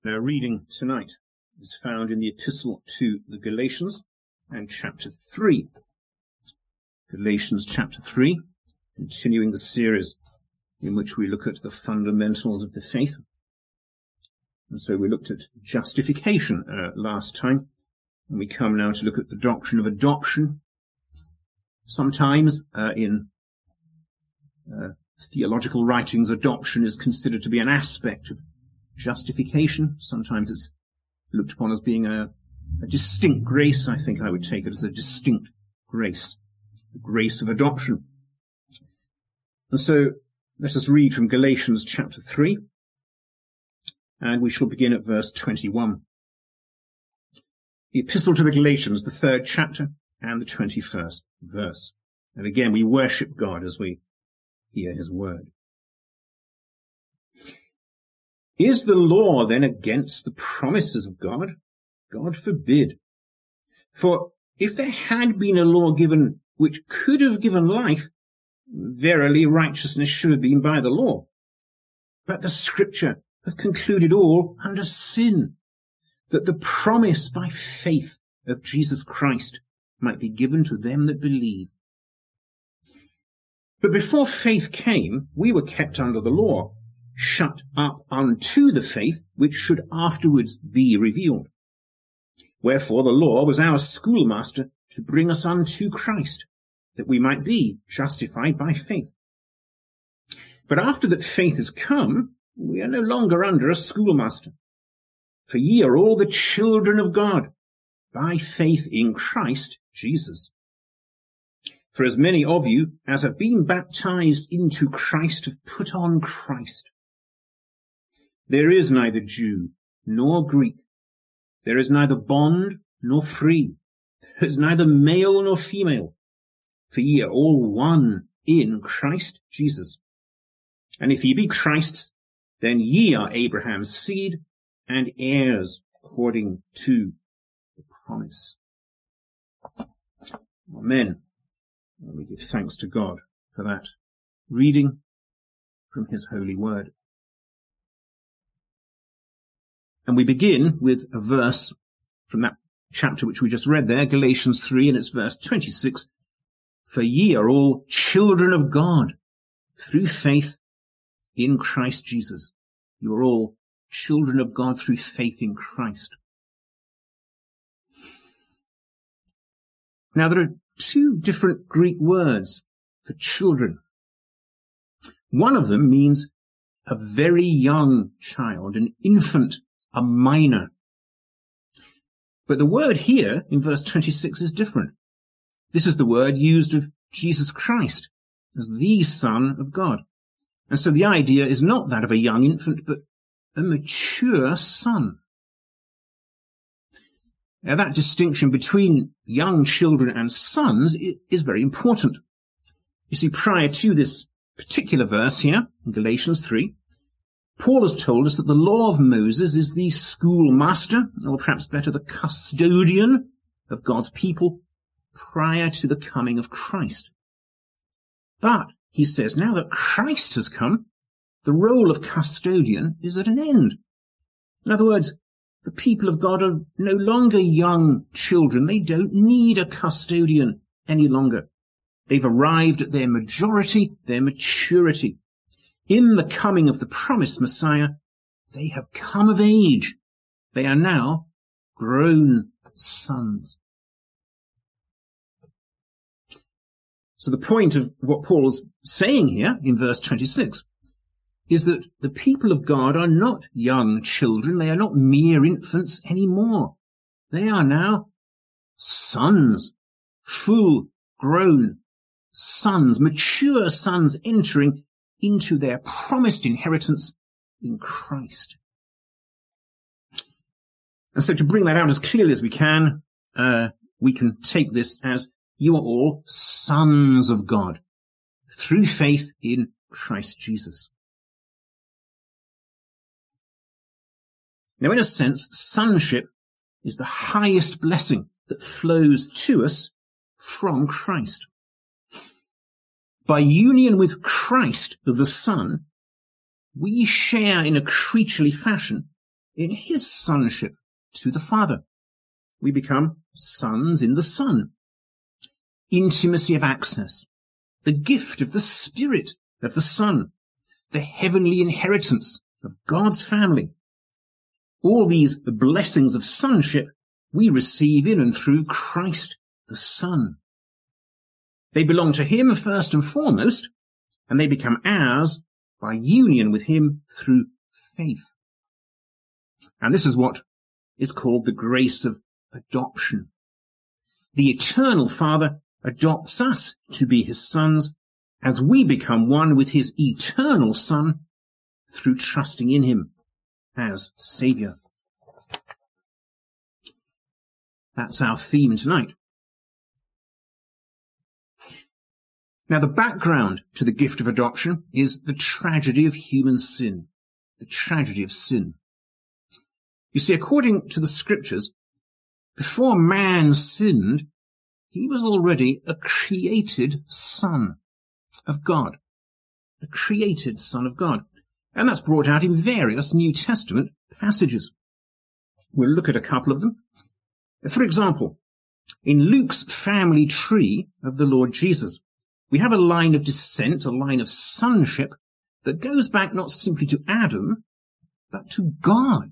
Our reading tonight is found in the Epistle to the Galatians and chapter 3. Galatians chapter 3, continuing the series in which we look at the fundamentals of the faith. And so we looked at justification last time, and we come now to look at the doctrine of adoption. Sometimes in theological writings, adoption is considered to be an aspect of justification. Sometimes it's looked upon as being a distinct grace. I think I would take it as a distinct grace, the grace of adoption. And so let us read from Galatians chapter 3, and we shall begin at verse 21. The Epistle to the Galatians, the 3rd chapter and the 21st verse. And again, we worship God as we hear his word. Is the law then against the promises of God? God forbid. For if there had been a law given which could have given life, verily righteousness should have been by the law. But the Scripture hath concluded all under sin, that the promise by faith of Jesus Christ might be given to them that believe. But before faith came, we were kept under the law, shut up unto the faith which should afterwards be revealed. Wherefore the law was our schoolmaster to bring us unto Christ, that we might be justified by faith. But after that faith is come, we are no longer under a schoolmaster. For ye are all the children of God, by faith in Christ Jesus. For as many of you as have been baptized into Christ have put on Christ. There is neither Jew nor Greek. There is neither bond nor free. There is neither male nor female. For ye are all one in Christ Jesus. And if ye be Christ's, then ye are Abraham's seed and heirs according to the promise. Amen. And we give thanks to God for that reading from his holy word. And we begin with a verse from that chapter which we just read there, Galatians 3, and it's verse 26. For ye are all children of God through faith in Christ Jesus. You are all children of God through faith in Christ. Now there are two different Greek words for children. One of them means a very young child, an infant, a minor. But the word here in verse 26 is different. This is the word used of Jesus Christ as the Son of God. And so the idea is not that of a young infant, but a mature son. Now that distinction between young children and sons is very important. You see, prior to this particular verse here in Galatians 3, Paul has told us that the law of Moses is the schoolmaster, or perhaps better, the custodian of God's people prior to the coming of Christ. But, he says, now that Christ has come, the role of custodian is at an end. In other words, the people of God are no longer young children. They don't need a custodian any longer. They've arrived at their majority, their maturity. In the coming of the promised Messiah, they have come of age. They are now grown sons. So the point of what Paul is saying here in verse 26 is that the people of God are not young children. They are not mere infants anymore. They are now sons, full-grown sons, mature sons entering into their promised inheritance in Christ. And so to bring that out as clearly as we can take this as you are all sons of God through faith in Christ Jesus. Now, in a sense, sonship is the highest blessing that flows to us from Christ. By union with Christ, the Son, we share in a creaturely fashion in his sonship to the Father. We become sons in the Son. Intimacy of access, the gift of the Spirit of the Son, the heavenly inheritance of God's family. All these blessings of sonship we receive in and through Christ the Son. They belong to him first and foremost, and they become ours by union with him through faith. And this is what is called the grace of adoption. The eternal Father adopts us to be his sons as we become one with his eternal Son through trusting in him as Saviour. That's our theme tonight. Now, the background to the gift of adoption is the tragedy of human sin. The tragedy of sin. You see, according to the Scriptures, before man sinned, he was already a created son of God. A created son of God. And that's brought out in various New Testament passages. We'll look at a couple of them. For example, in Luke's family tree of the Lord Jesus, we have a line of descent, a line of sonship, that goes back not simply to Adam, but to God.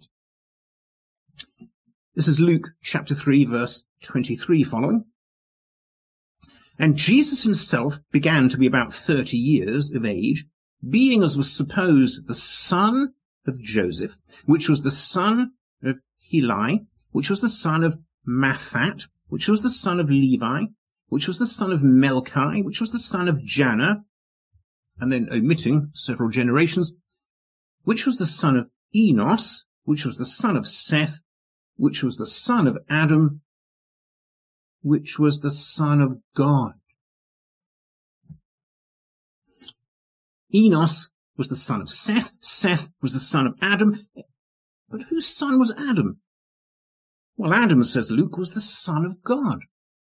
This is Luke chapter 3, verse 23 following. And Jesus himself began to be about 30 years of age, being, as was supposed, the son of Joseph, which was the son of Heli, which was the son of Mathat, which was the son of Levi, which was the son of Melchi, which was the son of Janna, and then omitting several generations, which was the son of Enos, which was the son of Seth, which was the son of Adam, which was the son of God. Enos was the son of Seth, Seth was the son of Adam, but whose son was Adam? Well, Adam, says Luke, was the son of God.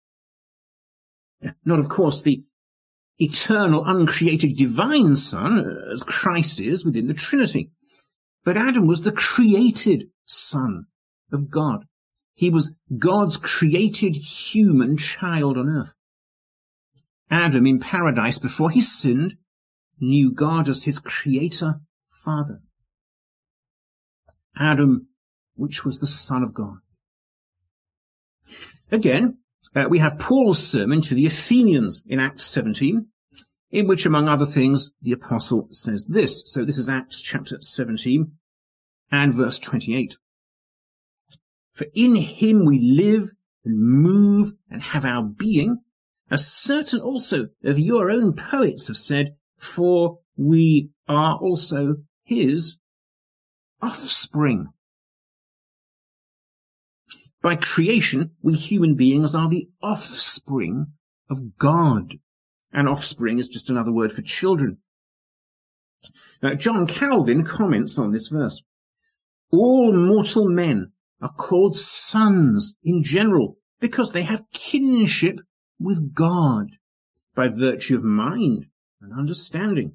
Not, of course, the eternal, uncreated, divine Son, as Christ is within the Trinity. But Adam was the created Son of God. He was God's created human child on earth. Adam in paradise, before he sinned, knew God as his creator Father. Adam, which was the Son of God. Again, we have Paul's sermon to the Athenians in Acts 17, in which, among other things, the apostle says this. So this is Acts chapter 17 and verse 28. For in him we live and move and have our being, as certain also of your own poets have said, for we are also his offspring. By creation, we human beings are the offspring of God. And offspring is just another word for children. Now, John Calvin comments on this verse. All mortal men are called sons in general because they have kinship with God by virtue of mind and understanding.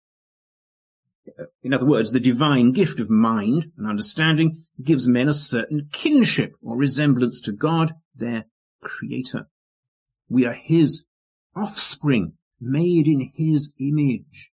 In other words, the divine gift of mind and understanding gives men a certain kinship or resemblance to God, their creator. We are his offspring, made in his image.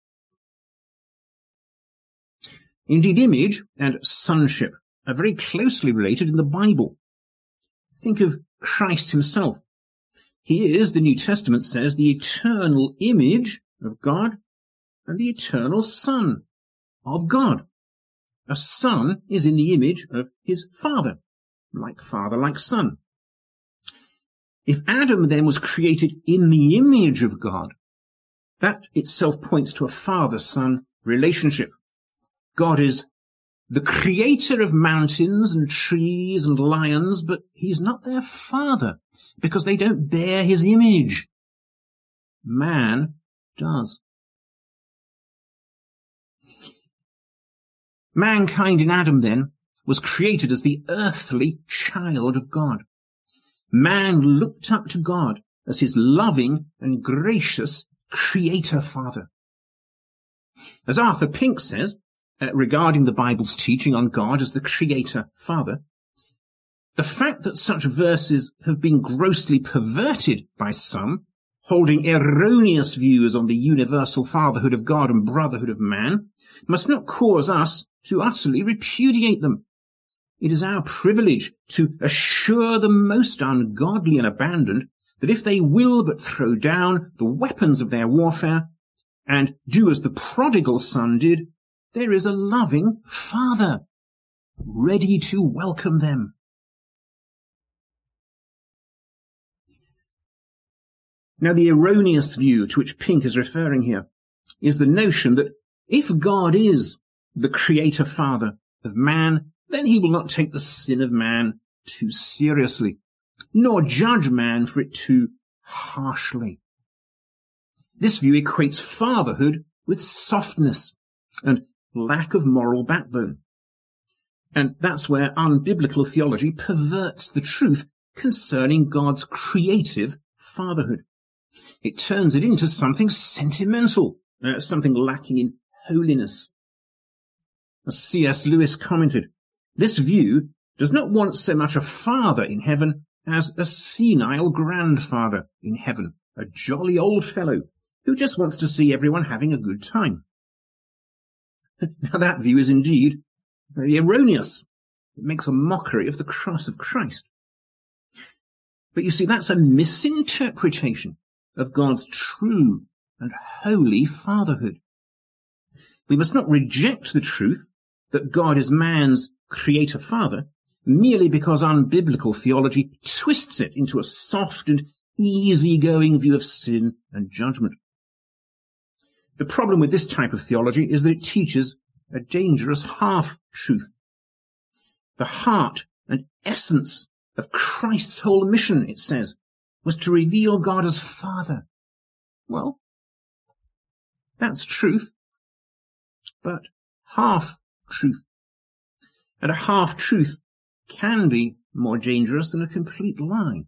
Indeed, image and sonship are very closely related in the Bible. Think of Christ himself. He is, the New Testament says, the eternal image of God and the eternal Son of God. A son is in the image of his father, like son. If Adam then was created in the image of God, that itself points to a father-son relationship. God is the creator of mountains and trees and lions, but he's not their father because they don't bear his image. Man does. Mankind in Adam, then, was created as the earthly child of God. Man looked up to God as his loving and gracious creator father. As Arthur Pink says, regarding the Bible's teaching on God as the Creator Father, the fact that such verses have been grossly perverted by some, holding erroneous views on the universal fatherhood of God and brotherhood of man, must not cause us to utterly repudiate them. It is our privilege to assure the most ungodly and abandoned that if they will but throw down the weapons of their warfare and do as the prodigal son did, there is a loving Father ready to welcome them. Now, the erroneous view to which Pink is referring here is the notion that if God is the Creator Father of man, then he will not take the sin of man too seriously, nor judge man for it too harshly. This view equates fatherhood with softness and lack of moral backbone. And that's where unbiblical theology perverts the truth concerning God's creative fatherhood. It turns it into something sentimental, something lacking in holiness. As C.S. Lewis commented, this view does not want so much a father in heaven as a senile grandfather in heaven, a jolly old fellow who just wants to see everyone having a good time. Now that view is indeed very erroneous. It makes a mockery of the cross of Christ. But you see, that's a misinterpretation of God's true and holy fatherhood. We must not reject the truth that God is man's creator father merely because unbiblical theology twists it into a soft and easy-going view of sin and judgment. The problem with this type of theology is that it teaches a dangerous half-truth. The heart and essence of Christ's whole mission, it says, was to reveal God as Father. Well, that's truth, but half-truth. And a half-truth can be more dangerous than a complete lie.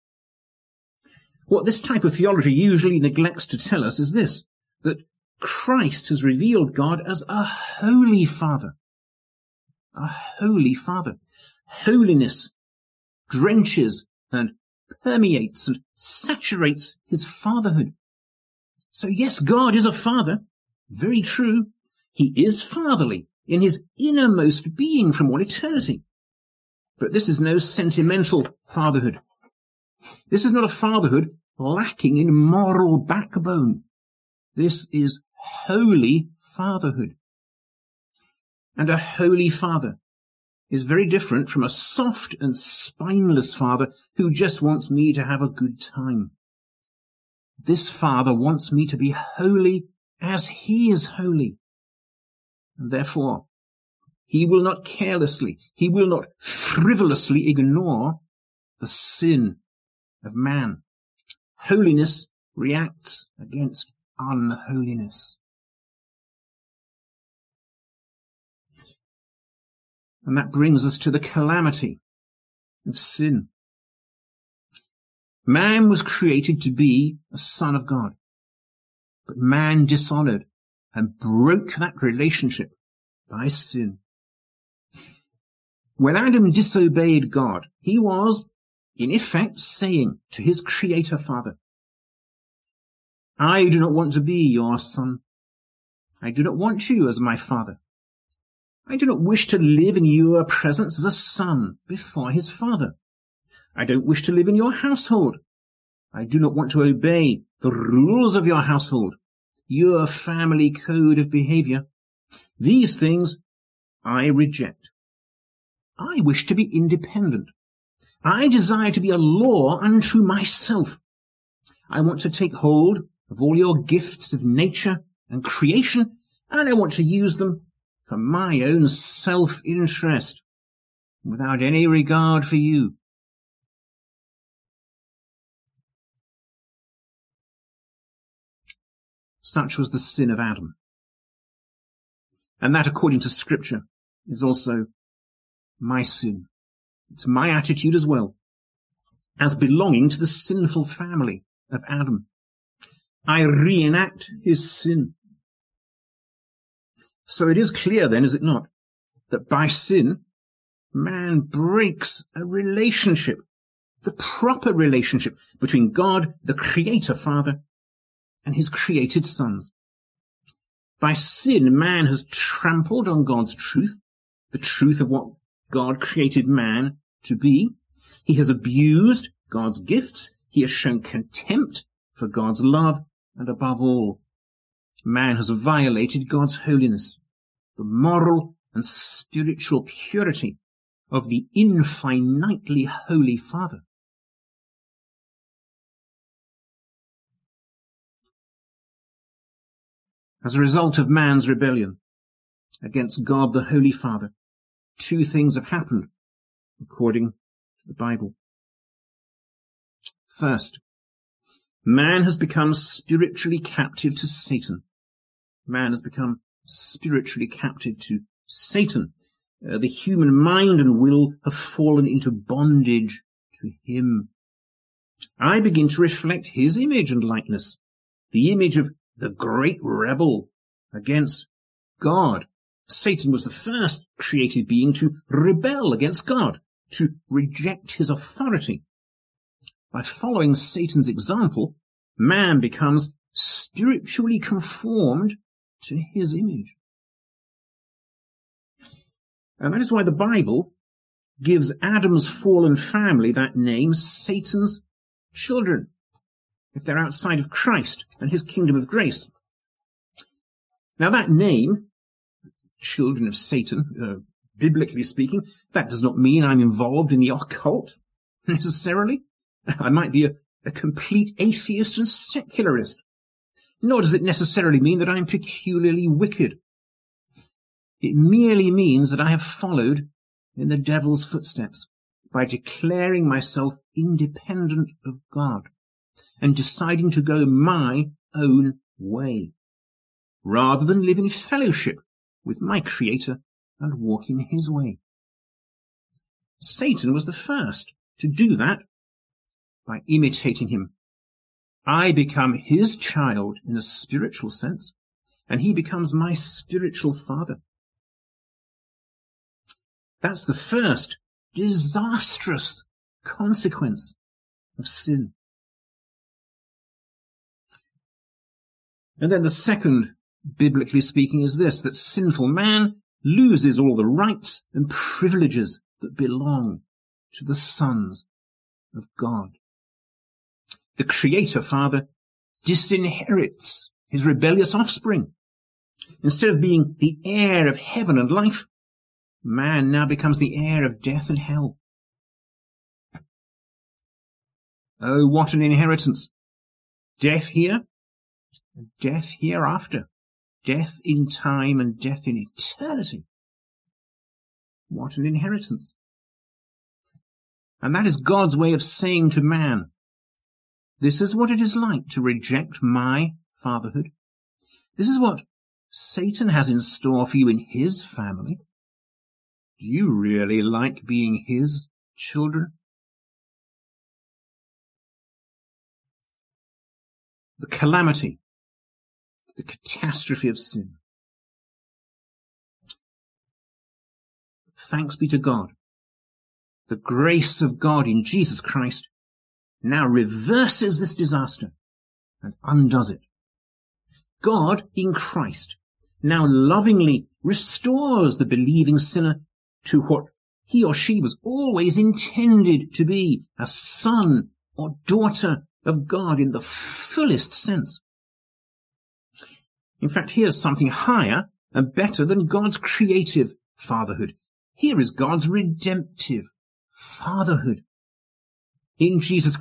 What this type of theology usually neglects to tell us is this, that Christ has revealed God as a holy Father. A holy Father. Holiness drenches and permeates and saturates his fatherhood. So yes, God is a father. Very true. He is fatherly in his innermost being from all eternity. But this is no sentimental fatherhood. This is not a fatherhood lacking in moral backbone. This is holy fatherhood. And a holy father is very different from a soft and spineless father who just wants me to have a good time. This father wants me to be holy as he is holy. And therefore, he will not carelessly, he will not frivolously ignore the sin of man. Holiness reacts against unholiness. And that brings us to the calamity of sin. Man was created to be a son of God, but man dishonored and broke that relationship by sin. When Adam disobeyed God, he was, in effect, saying to his Creator Father, I do not want to be your son. I do not want you as my father. I do not wish to live in your presence as a son before his father. I don't wish to live in your household. I do not want to obey the rules of your household, your family code of behavior. These things I reject. I wish to be independent. I desire to be a law unto myself. I want to take hold of all your gifts of nature and creation, and I want to use them for my own self-interest, without any regard for you. Such was the sin of Adam. And that, according to Scripture, is also my sin. It's my attitude as well, as belonging to the sinful family of Adam. I reenact his sin. So it is clear then, is it not, that by sin, man breaks a relationship, the proper relationship between God, the Creator Father, and his created sons. By sin, man has trampled on God's truth, the truth of what God created man to be. He has abused God's gifts. He has shown contempt for God's love. And above all, man has violated God's holiness, the moral and spiritual purity of the infinitely holy Father. As a result of man's rebellion against God the Holy Father, two things have happened according to the Bible. First, man has become spiritually captive to Satan. Man has become spiritually captive to Satan. The human mind and will have fallen into bondage to him. I begin to reflect his image and likeness, the image of the great rebel against God. Satan was the first created being to rebel against God, to reject his authority. By following Satan's example, man becomes spiritually conformed to his image. And that is why the Bible gives Adam's fallen family that name, Satan's children, if they're outside of Christ and his kingdom of grace. Now that name, children of Satan, biblically speaking, that does not mean I'm involved in the occult, necessarily. I might be a complete atheist and secularist. Nor does it necessarily mean that I'm peculiarly wicked. It merely means that I have followed in the devil's footsteps by declaring myself independent of God and deciding to go my own way, rather than live in fellowship with my Creator and walk in his way. Satan was the first to do that by imitating him. I become his child in a spiritual sense, and he becomes my spiritual father. That's the first disastrous consequence of sin. And then the second, biblically speaking, is this, that sinful man loses all the rights and privileges that belong to the sons of God. The Creator Father disinherits his rebellious offspring. Instead of being the heir of heaven and life, man now becomes the heir of death and hell. Oh, what an inheritance! Death here, and death hereafter. Death in time and death in eternity. What an inheritance. And that is God's way of saying to man, this is what it is like to reject my fatherhood. This is what Satan has in store for you in his family. Do you really like being his children? The calamity, the catastrophe of sin. Thanks be to God. The grace of God in Jesus Christ now reverses this disaster and undoes it. God in Christ now lovingly restores the believing sinner to what he or she was always intended to be, a son or daughter of God in the fullest sense. In fact, here's something higher and better than God's creative fatherhood. Here is God's redemptive fatherhood. In Jesus